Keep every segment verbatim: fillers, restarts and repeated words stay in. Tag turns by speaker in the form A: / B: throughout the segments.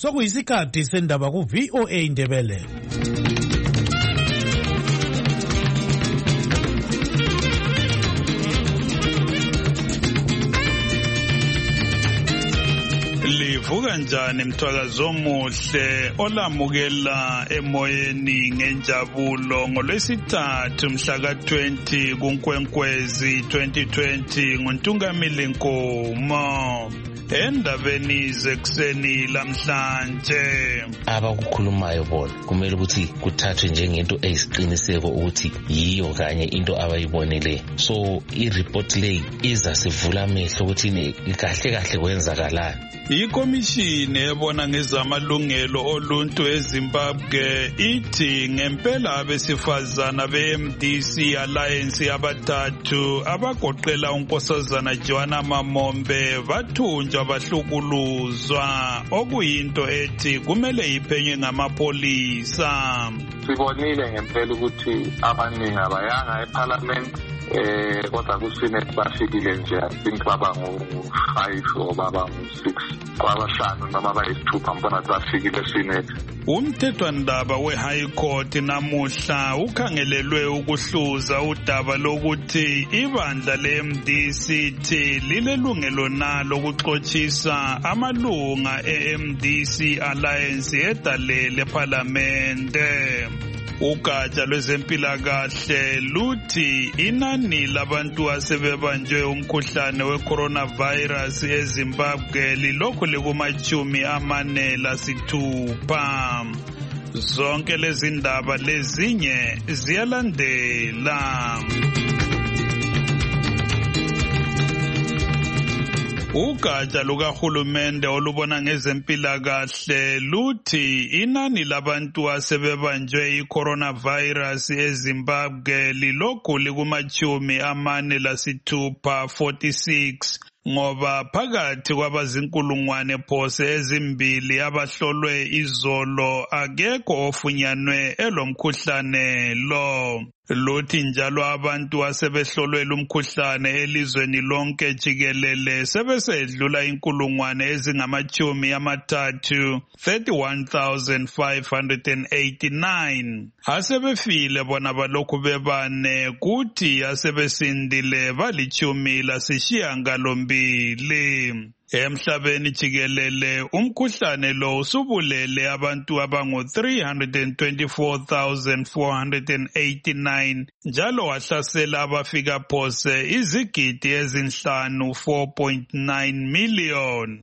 A: sokuyisikhathi sendaba ku V O A Indebele.
B: Livuka njani mthwakazo omuhle olamukela emoyeni ngenjabulo ngolwesithathu mhla ka twenty kuNkwenkwezi twenty twenty nguNtungamili Nkomo. Endabeni zekuseni lamhlanje
C: abakukhulumayo bona kumele ukuthi kuthathwe njengento eyisiqiniseko ukuthi yiyo kanye into abayibonele. So i-report le izasivula amehlo ukuthi kahle kahle kwenzakalani.
B: Ikomishini ebona ngezamalungelo oluntu eZimbabwe ithi ngempela abesifazana be-M D C Alliance abathathu abagoqela unkosazana Joanna Mamombe bathunjwa bahlukuluzwa okuyinto ethi kumele iphenywe ngamapolisa.
D: Sibonile ngempela ukuthi abaningi abayanga eParliament eh kodwa kuSenate bafikile nje think baba ngo-five or baba ngo-six kwabahlanu noma bayisithupha mbona bafikile eSenate.
B: Umthethwandaba we-High Court namuhla ukhangelelwe ukuhluza udaba lokuthi ibandla le-M D C T lilelungelo nalo ukuxothisa amalunga e-M D C Alliance edalele eParlamente. Ugatsha lwezempilakahle luthi inani labantu asebebanjwe umkhuhlane we-coronavirus eZimbabwe lilokhu likumachumi amane lasithupha. Zonke lezi ndaba lezinye ziyalandela. Ugatsha lukahulumende olubona ngezempilakahle luthi inani labantu asebebanjwe i-coronavirus eZimbabwe lilokhu likumachumi amane lasithupha forty-six ngoba phakathi kwabazinkulungwane phose ezimbili abahlolwe izolo akekho ofunyanwe elomkhuhlane lo. Luthi njalo abantu asebehlolwe lumkhuhlane elizweni lonke jikelele sebesedlula inkulungwane ezingamachumi amathathu thirty-one thousand five hundred eighty-nine. Asebefile bona balokhu bebane kuthi asebesindile balichumi lasishiyangalombili. Emhlabeni jikelele umkhuhlane lo usubulele abantu abangu three hundred twenty-four thousand four hundred eighty-nine njalo wahlasela abafika phose izigidi ezinhlanu four point nine million.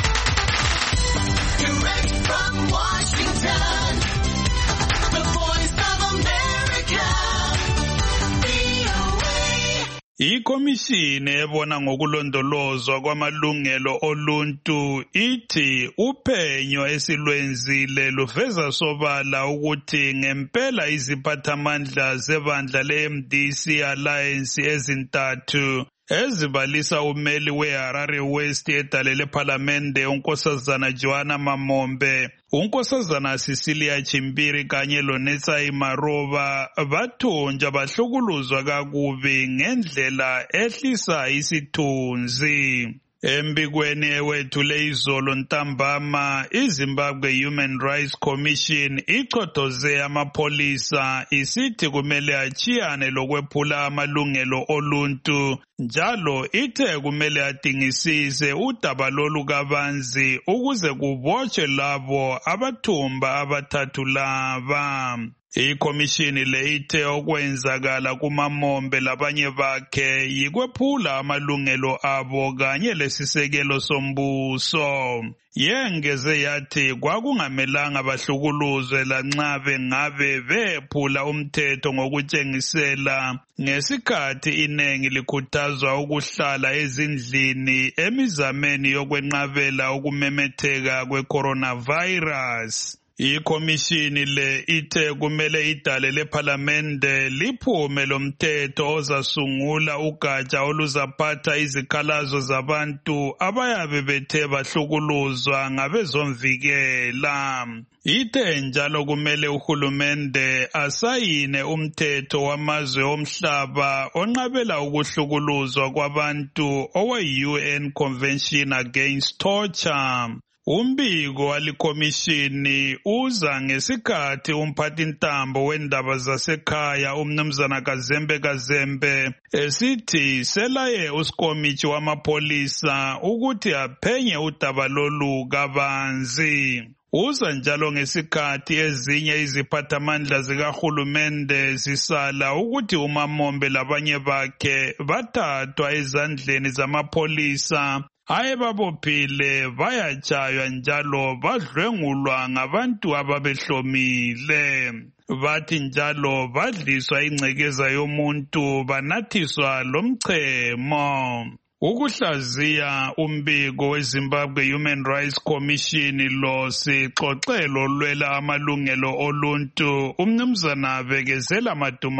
E: Direct from Washington, the voice of America, V O A.
B: Ikomishini ebona ngokulondolozwa kwamalungelo oluntu ithi uphenyo esilwenzile luveza sobala ukuthi ngempela iziphathamandla zebandla le-M D C Alliance ezintathu ezibalisa umeli we-Harare West edalele eParlamente unkosazana Joanna Mamombe, unkosazana Cecilia Chimbiri kanye loNetsai Maroba bathunjwa bahlukuluzwa kakubi ngendlela ehlisa isithunzi. Embikweni ewethule izolo ntambama iZimbabwe Human Rights Commission ichothoze amapolisa isithi kumele achiyane lokwephula amalungelo oluntu njalo ithe kumele adingisise udaba lolu kabanzi ukuze kubotshwe labo abathumba abathathu laba. Ikomishini le ithe okwenzakala kuMamombe labanye bakhe yikwephula amalungelo abo kanye lesisekelo sombuso. Yengeze yathi kwakungamelanga bahlukuluzwe lanxa bengabe bephula umthetho ngokutshengisela ngesikhathi inengi likhuthazwa ukuhlala ezindlini emizameni yokwenqabela ukumemetheka kwe-coronavirus. Ikomishini le ithe kumele idale leParlamente liphume lomthetho ozasungula ugatsha oluzaphatha izikhalazo zabantu abayabe bethe bahlukuluzwa ngabezomvikela. Ithe njalo kumele uhulumende asayine umthetho wamazwe omhlaba onqabela ukuhlukuluzwa kwabantu owe-U N Convention Against Torture. Umbiko walikomishini uza ngesikhathi umphathintambo wendaba zasekhaya umnumzana Kazembe Kazembe esithi selaye usikomithi wamapolisa ukuthi aphenye udaba lolu kabanzi. Uza njalo ngesikhathi ezinye iziphathamandla zikahulumende zisala ukuthi uMamombe labanye bakhe bathathwa ezandleni zamapolisa ayebabophile bayatshaywa njalo badlwengulwa ngabantu ababehlomile. Bathi njalo badliswa ingcekeza yomuntu banathiswa lomchemo. Ukuhlaziya umbiko weZimbabwe Human Rights Commission lo sixoxelo lwela amalungelo oluntu umnumzana Bekezela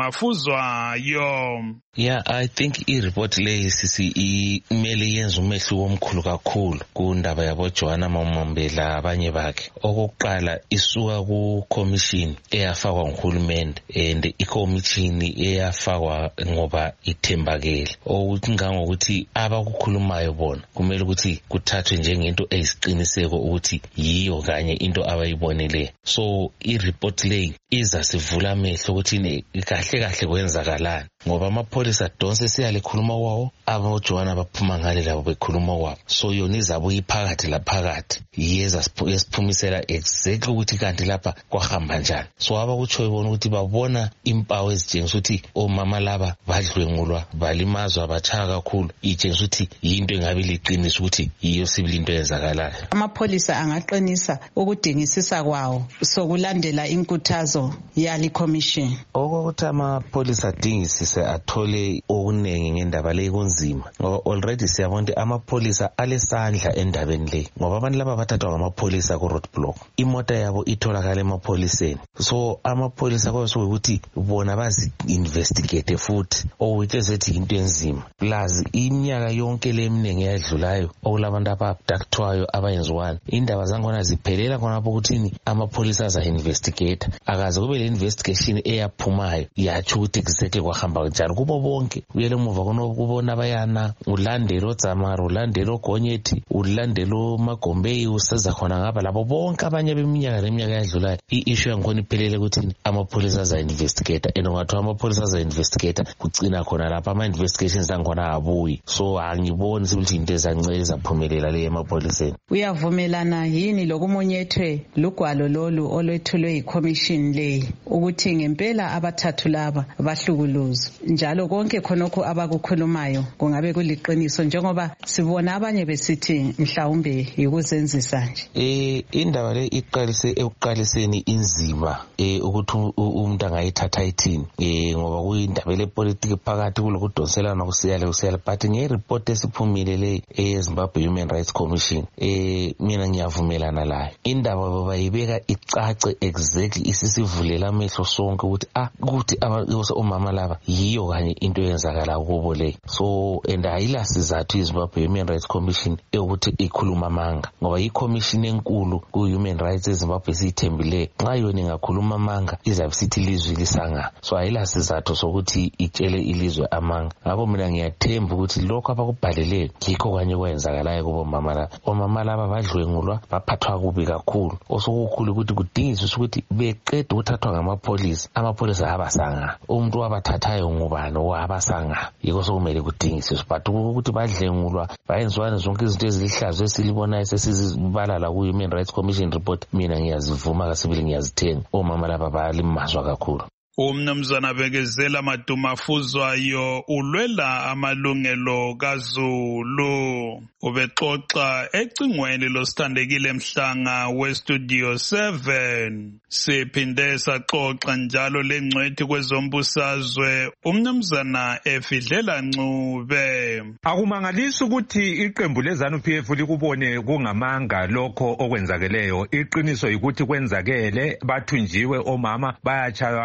B: Madumafuzwayo.
C: Yeah, I think i-report le sisi imele yenza umehluko omkhulu kakhulu kundaba yabo Joanna Mamombe labanye bakhe. Okokuqala isuka ku commission eyafakwa nguhulumende and i-commission eyafakwa ngoba ithembakele. Okuthi ngangokuthi abakukhulumayo bona kumele ukuthi kuthathwe njengento eyisiqiniseko ukuthi yiyo kanye into abayibonele. So i-report le iza sivula amehlo ukuthi kahle kahle kwenzakalani ngoba amapolisa donse siyalikhuluma kwawo abo Joanna baphuma ngale labo bekhuluma kwabo. So yona izabo iphakathi laphakathi yeza siphumisela exactly ukuthi kanti lapha kwahamba njani. So abakutsho ibona ukuthi babona impawu ezitshengisa ukuthi omama laba badlwengulwa balimazwa batshaya kakhulu itshengisa ukuthi yinto engabe liqinisa ukuthi yiyo sibili into eyenzakalayo.
F: Amapolisa angaqinisa ukudingisisa kwawo sokulandela inkuthazo yali commission.
C: Okokuthi amapolisa adingisise athole okunengi ngendaba le kunzima ngoba already siyabona ukuthi amapolisa alesandla endabeni le ngoba abantu laba bathathwa ngamapolisa ku roadblock imota yabo itholakala emapoliseni. So amapolisa kwaso ukuthi bona bazi investigate futhi okuthi ethi into enzima plus iminyaka yonke lemningi eyadlulayo okulabantu ababhdaktwayo abayenziwana indaba zangona ziphelela khonapho ukuthini amapolisa aza investigate akaze kube le investigation eyaphumayo yatsho ukuthi exactly kwahamba njani kubo bonke. Uyele muva kono kubona bayana ulandelo Dzamara ulandelo Gonyethi ulandelo Magombe useza khona ngaba labo bonke abanye beminyaka leminyaka yadlulayo i-issue yakhona iphelele ukuthi amapolisa aza investigate and ungathiwa amapolisa aza investigate kugcina khona lapha ama investigations angona abuyi. So angiboni ukuthi into ezanceza phumelela le emapoliseni.
F: Uyavumelana yini lokumunyethwe lugwalo lolu olwethulwe yicommission le ukuthi ngempela abathathu laba bahlukuluzwa njalo konke khonokho abakukhulumayo kungabe kuliqiniso njengoba sibona abanye besithi mhlawumbe yikuzenzisa nje?
C: Eh indaba le iqalise ekuqaliseni inzima eh ukuthi umuntu angayithatha ithini eh ngoba kuyindaba le politics phakathi kulokudonselana kusiyale kusiyale but nge-report esiphumile le eZimbabwe Human Rights Commission eh mina ngiyavumelana layo. Indaba babayibeka icace exactly isisivulela amehlo sonke ukuthi ah ukuthi omama laba yiyo kanye into yenzakala kubo le. So and ayila sizathu iZimbabwe Human Rights Commission ukuthi ikhuluma manga ngoba i-commission enkulu ku-human rights eZimbabwe siyithembile nxa yona ingakhuluma amanga izabe sithi ilizwe lisanga. So ayila sizathu sokuthi itshele ilizwe amanga. Ngakho mina ngiyathemba ukuthi lokho abakubhalele yikho kanye kwenzakalayo kubo mama laba. Omama laba badlwengulwa baphathwa kubi kakhulu osokukhulu ukuthi kudingiswe ukuthi beqeda ukuthathwa ngamapolisa amapolisa abasanga umuntu wabathathayo ngubani wabasanga yiko sokumele kudingiswe but ukuthi badlengulwa bayenziwana zonke izinto ezilihlazo esilibonayo sesizibala ku Human Rights Commission report mina ngiyazivuma kasibili ngiyazithenga omama laba balimazwa kakhulu.
B: Umnumzana Bekezela Madumafuzwayo ulwela amalungelo kaZulu. Ubexoxa ecingweni losithandekile Mhlanga weStudio seven. Siphinde saxoxa njalo lengcwethi kwezombusazwe umnumzana Efidlela Ncube.
G: Akumangalisi ukuthi iqembu leZANU P F likubone kungamanga lokho okwenzakeleyo. Iqiniso ukuthi kwenzakele bathunjiwe omama bayachaywa baya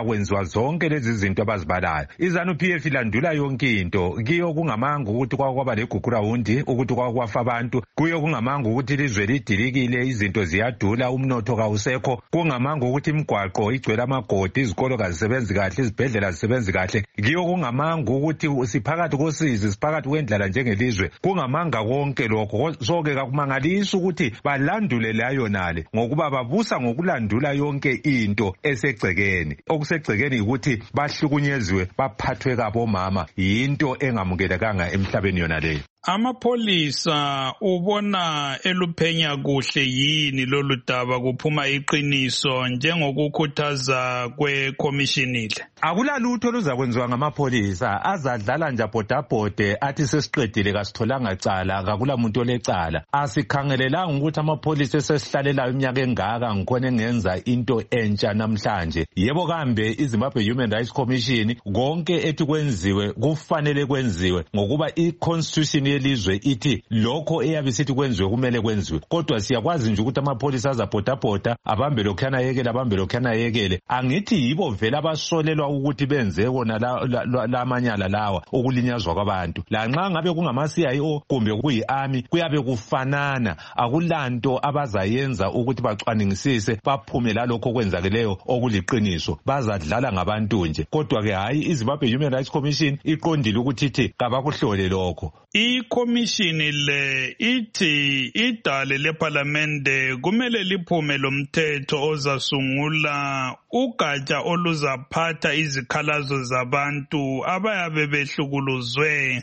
G: kuzakwenziwa zonke lezi zinto abazibalayo. iZANU-P F ilandula yonke into. Kiyo kungamanga ukuthi kwakwaba legugurawundi, ukuthi kwakwafa abantu. Kuyo kungamanga ukuthi ilizwe lidilikile, izinto ziyadula, umnotho kawusekho. Kungamanga ukuthi imigwaqo igcwele amagodi, izikolo kazisebenzi kahle, izibhedlela zisebenzi kahle. Kiyo kungamanga ukuthi siphakathi kosizi, siphakathi kwendlala njengelizwe. Kungamanga konke lokho. So-ke kakumangalisi ukuthi balandule layo nale ngokuba babusa ngokulandula yonke into esegcekeni. Okusegcekeni ukuthi bahlukunyeziwe, baphathwe kabomama, yinto engamukelekanga emhlabeni yona leyo.
B: Amapholisa ubona eluphenya kuhle yini lolu daba kuphuma iqiniso njengokukhuthaza kwekomishinile?
G: Akulalutho luzakwenziwa ngamapholisa, azadlala nje bhodabhode athi sesiqedile kasitholanga cala, akula muntu olecala. Asikhangelelanga ukuthi amapholisa esesihlalelayo iminyaka engaka ngikhona engenza into entsha namhlanje. Yebo kambe iZimbabwe Human Rights Commission konke ethi kwenziwe kufanele kwenziwe ngokuba i-constitution yelizwe ithi lokho eyabe sithi kwenziwe kumele kwenziwe. Kodwa siyakwazi nje ukuthi amapholisa azabhodabhoda abambe lokhana yekele abambe lokhana yekele. Angithi yibo vela abasolelwa ukuthi benze kona la manyala lawa ukulinyazwa kwabantu. La nxa ngabe kungama-C I O kumbe kuyi-army kuyabe kufanana, akulanto abazayenza ukuthi bacwaningisise baphume lalokho kwenzakeleyo okuliqiniso. Bazadlala ngabantu nje. Kodwa ke hayi, iZimbabwe Human Rights Commission iqondile ukuthi ithi kabakuhlole lokho.
B: Ikomishini le ithi idale leParlamente kumele liphume lomthetho ozasungula ugatsha oluzaphatha izikhalazo zabantu abayabe behlukuluzwe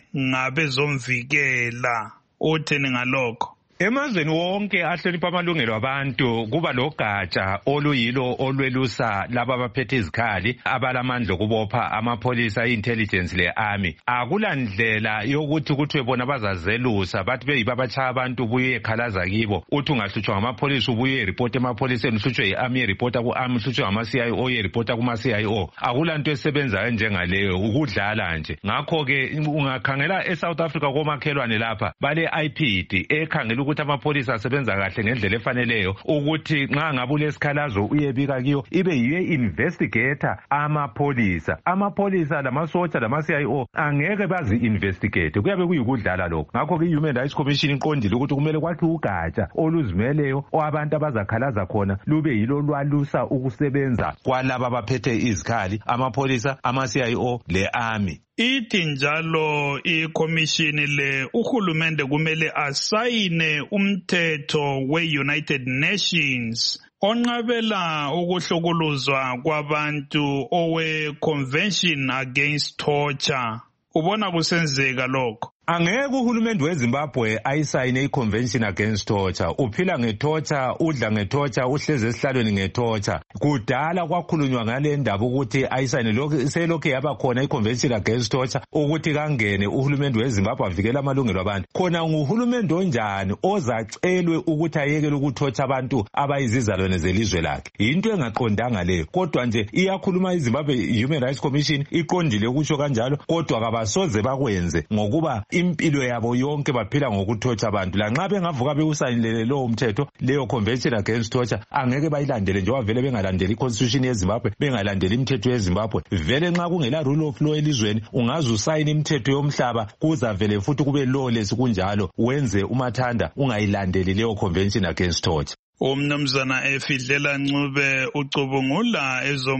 B: ngabezomvikela. Uthini ngalokho?
G: Emazweni wonke ahlonipha amalungelo abantu kuba logatsha oluyilo olwelusa laba abaphethe izikhali abalamandla okubopha amapholisa, i-intelligence le-army. Akulandlela yokuthi kuthiwe bona bazazelusa bathi beyiba abachaya abantu ubuye ekhalaza kibo. Uthi ungahlutshwa ngamapholisa ubuye eripota emapholiseni, uhlutshwe yi-army eripota ku-army, uhlutshwe ngama-C I O eripota kuma-C I O. Akulanto esebenzayo njengaleyo, ukudlala nje. Ngakho-ke ungakhangela eSouth Africa komakhelwane lapha bale I P D ekhangela ukuthi amapholisa asebenza kahle ngendlela efaneleyo, ukuthi nxa ngabe ulesikhalazo uyebika kiyo ibe yiye investigator amapholisa. Amapholisa lamasotsha lama-C I O angeke bazi investigate, kuyabe kuyikudlala lokho. Ngakho ke i-Human Rights Commission iqondile ukuthi kumele kwathi ugatsha oluzimeleyo abantu abazakhalaza khona lube yilo lwalusa ukusebenza kwalaba abaphethe izikhali, amapholisa, ama-C I O le-army.
B: Ithi njalo ikomishini le uhulumende kumele asayine umthetho we-United Nations onqabela ukuhlukuluzwa kwabantu owe-Convention Against Torture. Ubona kusenzeka lokho?
G: Angeke uhulumende weZimbabwe ayisayine i-Convention Against Torture. Uphila ngetorture, udla ngetorture, uhleze esihlalweni ngetorture. Kudala kwakhulunywa ngale ndaba ukuthi ayisayine lokho selokho yaba khona i-Convention Against Torture ukuthi kangene uhulumende weZimbabwe avikela amalungelo abantu. Khona nguhulumende onjani ozacelwe ukuthi ayekele ukuthotha abantu abayizizalwane zelizwe lakhe? Into engaqondanga leyo. Kodwa nje iyakhuluma iZimbabwe Human Rights Commission iqondile ukusho kanjalo, kodwa kabasoze bakwenze ngokuba impilo yabo yonke baphila ngokuthotsha abantu. La nxa bengavuka bewusayinele lo umthetho, leyo Convention Against Torture, angeke bayilandele njengoba vele bengalandeli i-Constitution yeZimbabwe, bengalandeli imithetho yeZimbabwe. Vele nxa kungela rule of law elizweni, ungaze usayine imithetho yomhlaba, kuza vele futhi kube lawless kunjalo, wenze umathanda ungayilandeli leyo Convention Against Torture.
B: Umnumzana Efidlela Ncube ucubungula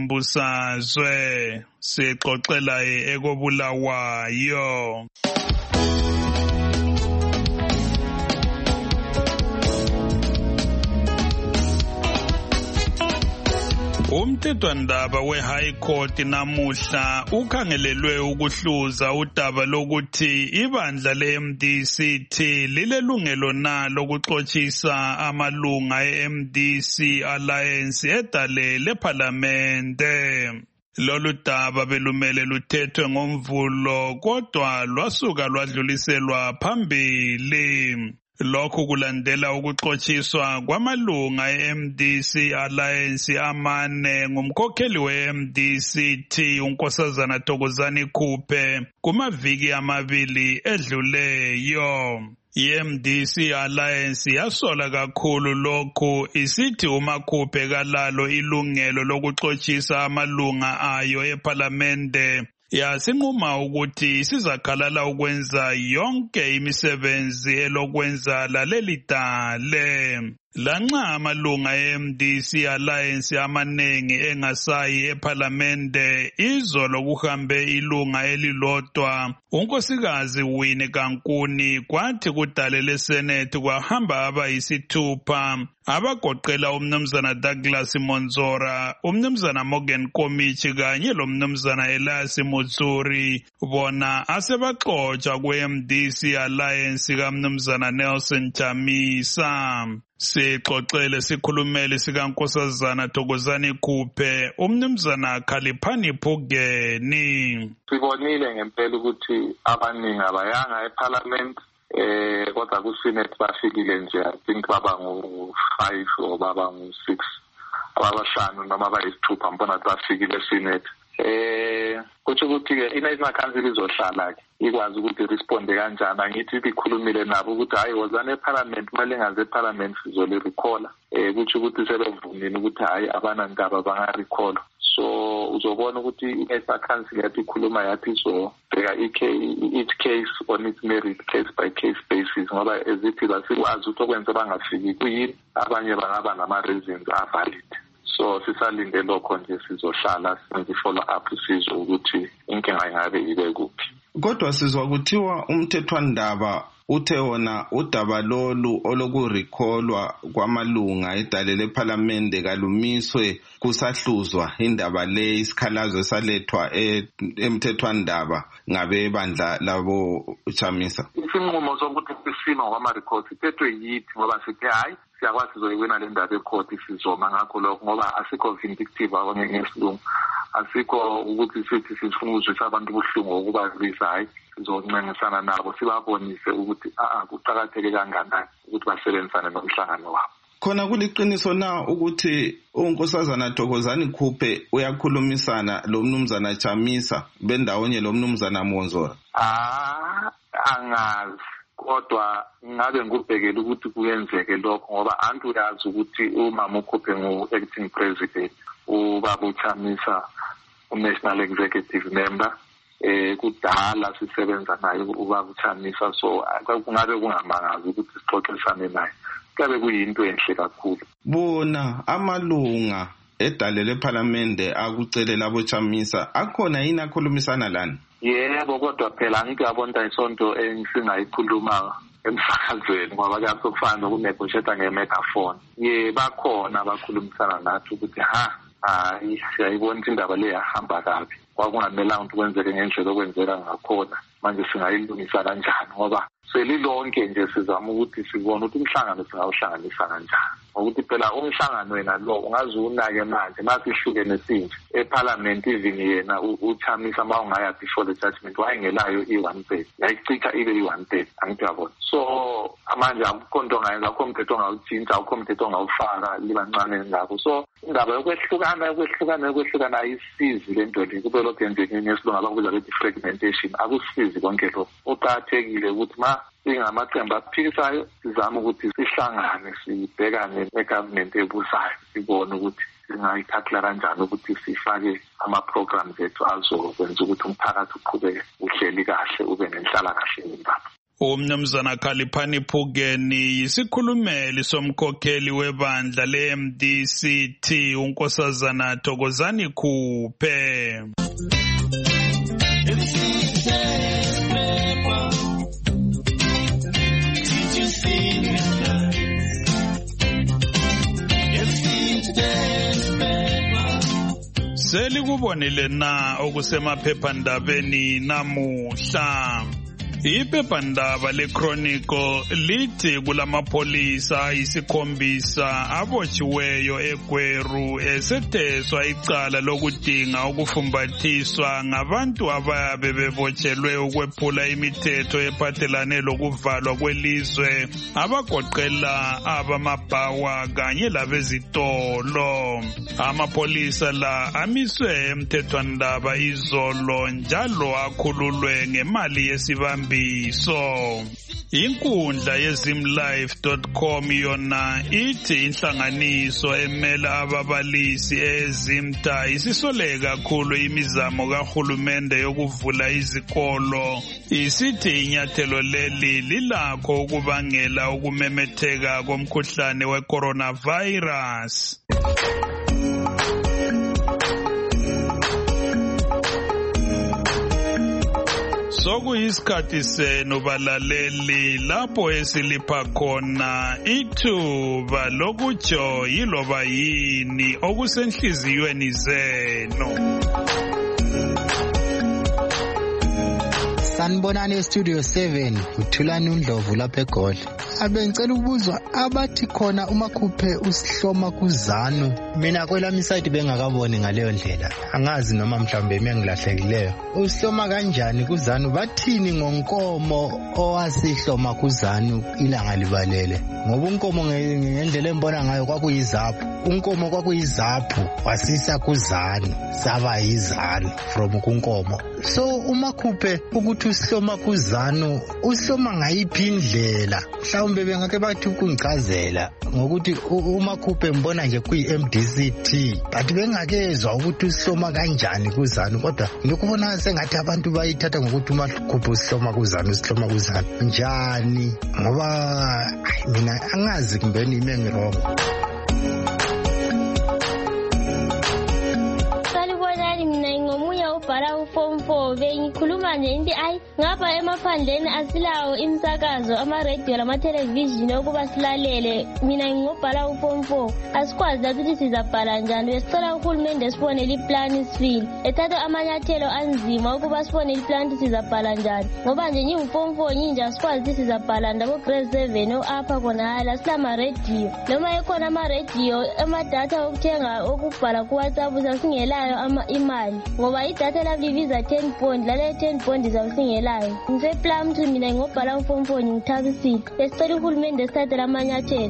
B: ezombusazwe sixoxela ekobulawayo. Umthethwandaba we-High Court namuhla ukhangelelwe ukuhluza udaba lokuthi ibandla le-M D C T lilelungelo na lokuxotshisa amalunga e-M D C Alliance edale leParlamente. Lolu daba belumele luthethwe ngomvulo kodwa lwasuka lwadluliselwa phambili. Lokhu kulandela ukuxotshiswa kwamalunga e-M D C Alliance amane ngumkhokheli we-M D C T uNkosazana Thokozani Khuphe kumaviki amabili edluleyo. I-M D C Alliance yasola kakhulu lokhu isithi uMakhuphe kalalo ilungelo lokuxotshisa amalunga ayo ePhalamende. Yasinquma ukuthi sizakhalala ukwenza yonke imisebenzi elokwenza laleli dale. Lanxa amalunga e-M D C Alliance amaningi engasayi ePhalamende, izolo kuhambe ilunga elilodwa, unkosikazi Winnie Kankuni, kwathi kudale leSenate kwahamba abayisithupha, abagoqela umnumzana Douglas Monzora, umnumzana Morgan Komichi kanye lomnumzana Elias Mutsuri, bona asebaxotsha kwe-M D C Alliance kamnumzana Nelson Chamisa. Sixoxele sikhulumeli sikaNkosazana Thokozani Khuphe, umnumzana Khaliphani Phugeni.
D: Sibonile ngempela ukuthi abaningi abayanga eParliament eh kodwa kuSenate bafikile nje, I think baba ngo five or baba ngo six, abashanu noma abayisithupha mbona bafikile eSenate. Eh kuthi ukuthi ke ina council izohlala ke ikwazi ukuthi responde kanjani. Angithi bikhulumile nabo ukuthi hayi wozana eParliament manje ngaze eParliament sizole recall eh kuthi ukuthi sebevumile ukuthi hayi abanandaba banga recall. So uzobona ukuthi ina council yathi ikhuluma yathi so bheka each case on its merit, case by case basis, ngoba ezithi basikwazi ukuthi okwenza bangafiki kuyini, abanye bangaba nama reasons are valid. So sisalinde lokho nje sizohlala senze follow up sizwe ukuthi inkinga ingabe ibe kuphi.
H: Kodwa sizwa kuthiwa umthethwandaba uthe wona udaba lolu olokurecallwa kwamalunga edale lePhalamende kalumiswe kusahluzwa indaba le isikhalazo esalethwa emthethwandaba ngabe bandla labo Chamisa.
D: Isinqumo sokuthi sisima kwama records ithethwe yithi ngoba sithi hayi siyakwazi sizoyiwina le ndaba ecourt sizoma ngakho lokho ngoba asikho vindictive ngesilungu, asikho ukuthi sithi sifuna ukuzwisa abantu ubuhlungu ukubazisa, hayi sizoncengisana nabo sibabonise ukuthi a kuqhakatheke kangakanani ukuthi basebenzisane nomhlangano wabo.
H: Khona kuliqiniso na ukuthi uNkosazana Thokozani Khuphe uyakhulumisana lo mnumzana Chamisa bendawonye lo mnumzana Monzora?
D: Ah angazi, kodwa ngabe ngubhekela ukuthi kuyenzeke lokho ngoba antu uyazi ukuthi umama uKhuphe ngu-acting president, ubaba uChamisa u-national executive member, eh kudala sisebenza naye ubaba uChamisa, so kungabe kungamangazi ukuthi sixoxisane naye, kabe kuyinto enhle kakhulu.
H: Bona amalunga edale lePhalamende akucele labo Chamisa akhona yini akhulumisana lana?
D: Yebo, kodwa phela ngikabona isonto engisingayikhuluma emsakazweni ngoba kuyafana nokunegotiate ngemegaphone. Ye bakhona abakhulumisana nathi ukuthi ha hayi siyayibona indaba le yahamba kabi, kwakungamelanga ukuthi kwenzeke ngendlela okwenzeka ngakhona, manje singayilungisa kanjani ngoba selilonke nje sizama ukuthi sibone ukuthi umhlangano singawuhlanganisa kanjani, ngokuthi phela umhlangano wena lo ungaze unake manje nathi ihlukene sinje eParliament. Even yena uChamisa mawungaya before the judgment wayengelayo i-one third, yayichitha ibe i-one third, angithi yabona. So amanje akukho nto ngayenza, akukho mthetho ongawutshintsha, akukho mthetho ongawufaka libancane ngakho. So indaba yokwehlukana yokwehlukana yokwehlukana ayisizi le nto le, kube lokho yenzeke ngesilungu abakubiza bethi fragmentation, akusizi konke lokho. Uqakathekile ukuthi ma singamaqembu aphikisayo sizama ukuthi sihlangane sibhekane negovernment ebusayo, sibone ukuthi singayithathela kanjani ukuthi sifake ama-programs ethu azokwenza ukuthi umphakathi uqhubeke uhleli kahle ube nenhlala kahle eNzimbabwe.
B: Umnumzana Khaliphani Phugeni yisikhulumeli somkhokheli webandla le-M D C T uNkosazana Thokozani Khuphe. Selikubonile na okusemaphephandabeni namuhla? Iphephandaba leChronicle lithi kulamapholisa ayisikhombisa abotshiweyo eGweru esetheswa icala lokudinga ukufumbathiswa ngabantu abayabe bebotshelwe ukwephula imithetho ephathelane lokuvalwa kwelizwe, abagoqela abamabhawa kanye labezitolo. Amapholisa la amiswe emthethwandaba izolo njalo akhululwe ngemali yesibambi. So inkundla yezimlife dot com yona ithi inhlanganiso emela ababalisi ezimta isisoleka kakhulu imizamo kahulumende yokuvula izikolo. Isithi inyathelo leli lilakho ukubangela ukumemetheka komkhuhlane we-coronavirus. Sokuyisikhathi senu balaleli lapho esilipha khona ithuba lokutsho yiloba yini okusenhliziyweni zenu.
I: Sanibonani Studio seven, uthulani uNdlovu lapha eGoli. Abengicela ukubuzwa abathi khona uMakhuphe usihloma kuZanu. Mina kwelami side bengakaboni ngaleyo ndlela. Angazi noma mhlambe mengilahlekileyo. Usihloma kanjani kuZanu? Bathini ngonkomo owasihloma kuZanu ilanga libalele? Ngoba unkomo ngendlela embona ngayo kwakuyizaphu. Unkomo kwakuyizaphu wasisa kuZanu saba yizanu from kunkomo. So uMakhuphe ukuthi usihloma kuZanu usihloma ngayiphi indlela? Mhlawumbe bengake bathi ukungicazela ngokuthi uMakhuphe mbona nje kuyi-M D C T but bengakezwa ukuthi usihloma kanjani kuZanu, kodwa ngikubona sengathi abantu bayithatha ngokuthi uMakhuphe usihloma kuZanu usihloma kuZanu njani, ngoba mina angazi kumbeni ime ngirongo.
J: Para form four bengikhuluma nje inti ayi ngapha emaphandleni asilawo imsakazo ama-radio lama-television okuba silalele. Mina ngingobhala u-form four asikwazi ukuthi sizabhala njani. Besicela uhulumende sibonele iplani sifile ethatha amanyathelo anzima ukuba sibonele iplani ukuthi sizabhala njani, ngoba nje ngingu-form four nyinje asikwazi ukuthi sizabhala ndabo grade seven o-apha khonala silama-radio noma ekhona ama-radio amadatha okuthenga okubhala ku-WhatsApp sasingelayo imali ngoba idatha labibiza ten bond lale ten bond zawusingelayo. Ngiseplan ukuthi mina ngobhala u-form four ngithabisile. Besicela uhulumende sithathe lamanyathelo.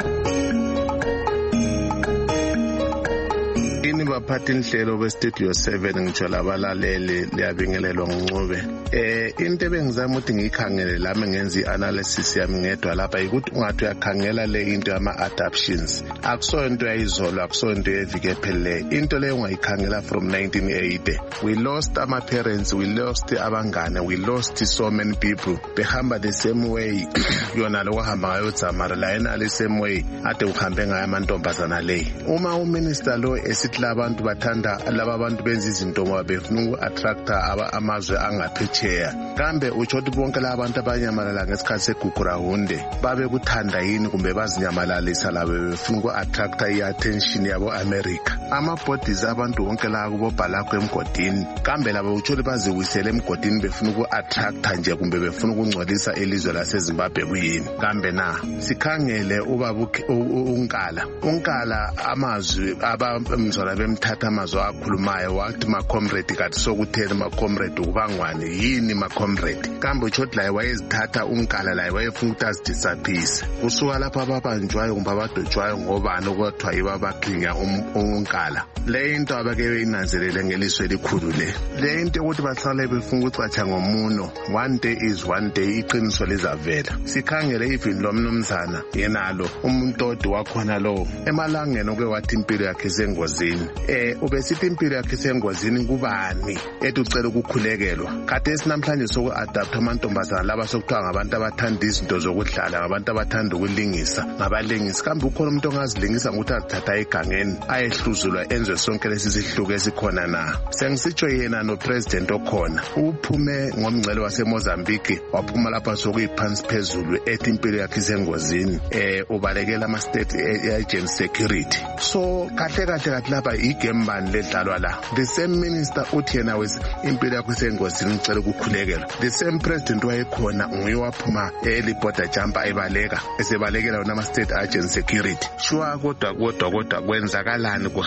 K: Ini baphathi inhlelo bestudio seven ngitsho labalaleli liyabingelelwa ngncube. Eh into ebengizama ukuthi ngikhangele lami ngenza ianalysis yami ngedwa lapha ukuthi ungathi uyakhangela le into yama adaptations. Akuso into yayizolo, akuso into evike phele. Into le ungayikhangela from nineteen eighty. We lost our parents, we lost abangane, we lost so many people. Behamba the same way. Yona lo hamba ngayo tsamara la ena le same way ade uhambe ngayo amantombazana le. Uma uminister lo esithi labantu bathanda laba abantu benza izinto ngoba befuna uku-attracta aba amazwe angaphecheya, kambe utsho ukuthi bonke laba bantu abanyamalala ngesikhathi segugurahunde babe kuthanda yini kumbe bazinyamalalisha labo befuna uku-attracta i-attention yabo America? Ama-bodies abantu bonke la kubo Bhalakho emgodini, kambe labo utsho ukuthi baziwisele emgodini befuna uku-attracta nje kumbe befuna ukungcolisa elizwe laseZimbabwe kuyini? Kambe na sikhangele ubaba uNkala uNkala amazwi abamzwana bemthatha amazwi akhulumayo wathi ma-comrade kathi sokutheni ma-comrade ukubangwane yini ma-comrade? Kambe utsho ukuthi laye wayezithatha uNkala laye wayefuna ukuthi azidisaphise kusuka lapho ababanjwayo kumbe abadotshwayo ngobani okuthiwa yibo abakhinya uNkala. Le into abake beyinanzelele ngelizwe elikhulu le le into yokuthi bahlale befuna ukucatsha ngomuno, one day is one day, iqiniso lizavela. Sikhangele even lo mnumzana yenalo umuntu wakhona lo emalangeni okwe wathi impilo yakhe isengozini. Eh ubesithi impilo yakhe isengozini kubani ethi ucela ukukhulekelwa? Kade esinamhlanje soku-adapta amantombazana laba sokuthiwa ngabantu abathanda izinto zokudlala, ngabantu abathanda ukulingisa, ngabalingisi. Kambe ukhona umuntu ongazilingisa ngokuthi azithatha egangeni ayehluzulwa enze sonke lesi sihluko esikhona na? Sengisitsho yena nopresident okhona uphume ngomngcele waseMozambique waphuma lapha sokuyiphansi phezulu ethi impilo yakhe isengozini. Eh ubalekela ama-state agent security. So kahle kahle kathi lapha igame bani ledlalwa la. The same minister uthi yena wes impilo yakhe isengozini ngicela ukukhulekelwa. The same president wayekhona nguye waphuma eliborder jumper ebaleka esebalekela wona ama-state agent security. Sure kodwa kodwa kodwa kwenzakalani kuhamba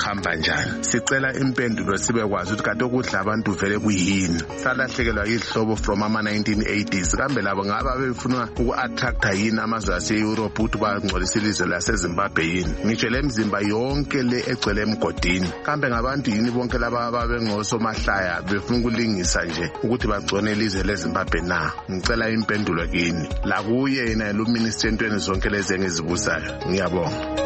K: kuhamba njani. Sicela impendulo sibe kwazi ukuthi kade ukudla abantu vele kuyini. Salahlekelwa yihlobo from ama nineteen eighties. Kambe labo ngaba befuna uku-attracta yini amazwe ase-Europe ukuthi bangcolise ilizwe laseZimbabwe yini. Ngitsho le mzimba yonke le egcwele emgodini. Kambe ngabantu yini bonke laba ababengosomahlaya befuna ukulingisa nje ukuthi bagcone ilizwe leZimbabwe na. Ngicela impendulo kini. La kuye yena lo minister entweni zonke lezi engizibuzayo. Ngiyabonga.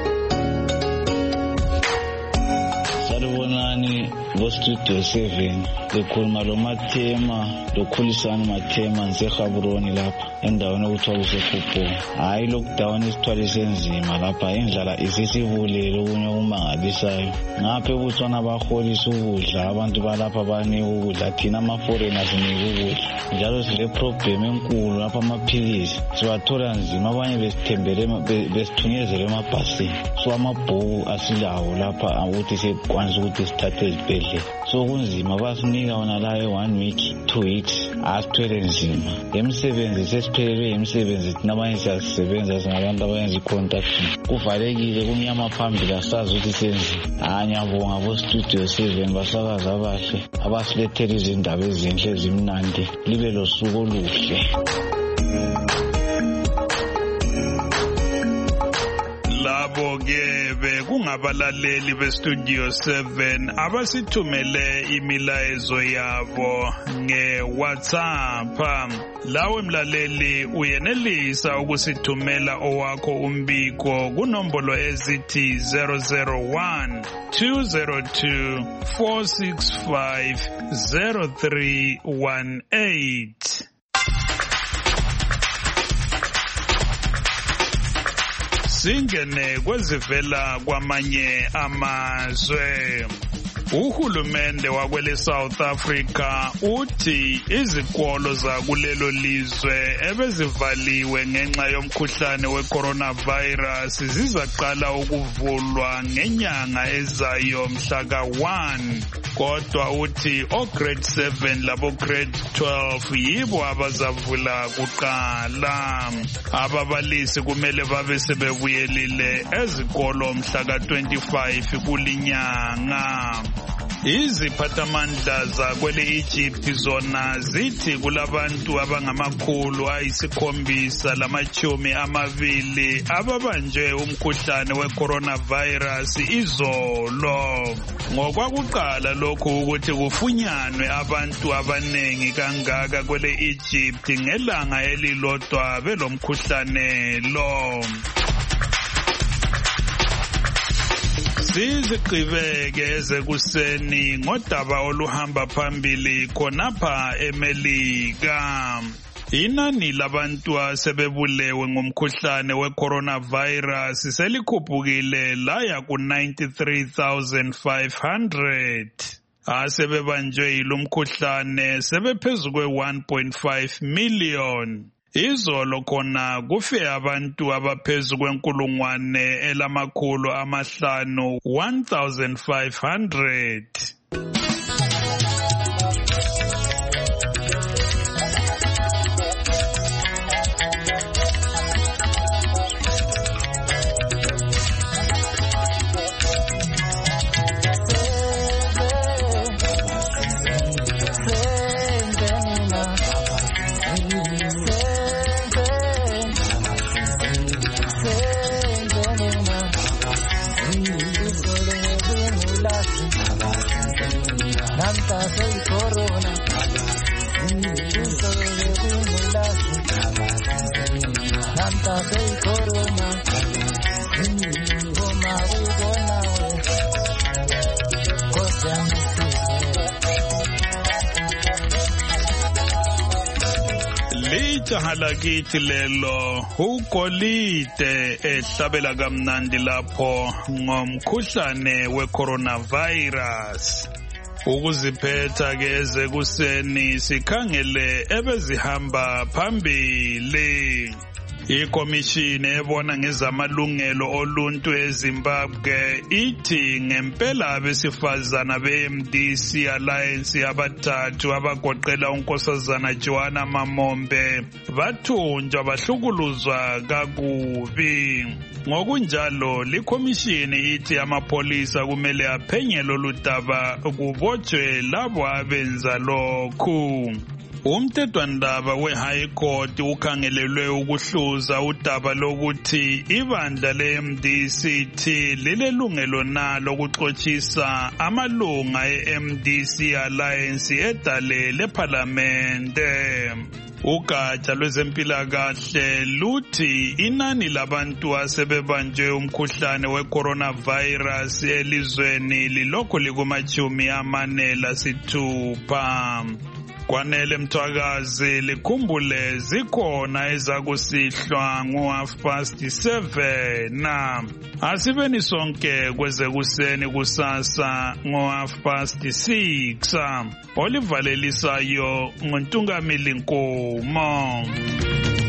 L: Salubonani vo Studio seven ekhuluma lo Mathema lokhulisana Mathema ngiseGaborone lapha endaweni okuthiwa kusePhuphuma. Hayi lockdown isithwalise enzima lapha indlala isisibulele okunye okumangalisayo. Ngapha ebutswana baholisa ukudla abantu balapha banika ukudla thina ama-foreigners sinika ukudla. Njalo sile problem enkulu lapha amaphilisi siwathola nzima abanye besithembele besithunyezele emabhasini. So amabhuku asilawo lapha ukuthi sekwanisa ukuthi sithathe ezibhedlela. So kunzima basinika wona la e-one week two weeks asithwele nzima. Emsebenzi sesiphelelwe imisebenzi thina abanye siyasebenza singabantu abayenza i-contract. Kuvalekile kumnyama phambili asazi ukuthi senze. Hayi ngiyabonga vo Studio seven basakaza abahle abasilethela izindaba ezinhle ezimnandi. Libe losuku oluhle.
B: Labo ke bekungabalaleli beStudio seven abasithumele imilayezo yabo ngeWhatsApp. Lawe mlaleli uyenelisa ukusithumela owakho umbiko kunombolo ezithi zero zero one two zero two four six five zero three one eight. Singene kwezivela kwamanye amazwe. Uhulumende wakwele South Africa uthi izikolo zakulelo lizwe ebezivaliwe ngenxa yomkhuhlane we-coronavirus zizaqala ukuvulwa ngenyanga ezayo mhla ka one. Kodwa uthi o grade seven labo grade twelve yibo abazavula kuqala. Ababalisi kumele babe sebebuyelile ezikolo mhla ka twenty-five kulinyanga. Iziphathamandla zakwele Egypt zona zithi kulabantu abangamakhulu ayisikhombisa lamachumi amabili ababanjwe umkhuhlane we-coronavirus izolo. Ngokwakuqala lokhu ukuthi kufunyanwe abantu abanengi kangaka kwele Egypt ngelanga elilodwa belomkhuhlane lo. Sizigqibeke ezekuseni ngodaba oluhamba phambili khonapha eMelika. Inani labantu asebebulewe ngomkhuhlane we-coronavirus selikhuphukile laya ku ninety-three thousand five hundred. Asebebanjwe yilomkhuhlane sebephezu kwe one point five million. Izolo khona kufe abantu abaphezu kwenkulungwane elamakhulu amahlanu one thousand five hundred. Halakithi lelo uGolide ehlabela kamnandi lapho ngomkhuhlane we-coronavirus. Ukuziphetha ke ezekuseni sikhangele ebezihamba phambili. Ikomishini ebona ngezamalungelo oluntu eZimbabwe ithi ngempela abesifazana be-M D C Alliance abathathu abagoqela unkosazana Joanna Mamombe bathunjwa bahlukuluzwa kakubi. Ngokunjalo likhomishini ithi amapolisa kumele aphenye lolu daba kubotshwe labo abenza lokhu. Umthethwandaba we-High Court ukhangelelwe ukuhluza udaba lokuthi ibandla le-M D C T lilelungelo na lokuxotshisa amalunga e-M D C Alliance edale lephalamente. Ugatsha lwezempilakahle luthi inani labantu asebebanjwe umkhuhlane we-coronavirus elizweni lilokhu likumachumi amane lasithupha. Kwanele Mthwakazi likhumbule zikhona ezakusihlwa ngo-half past seven. Asibeni sonke kwezekuseni kusasa ngo-half past six. Olivalelisayo nguNtungamili Nkomo.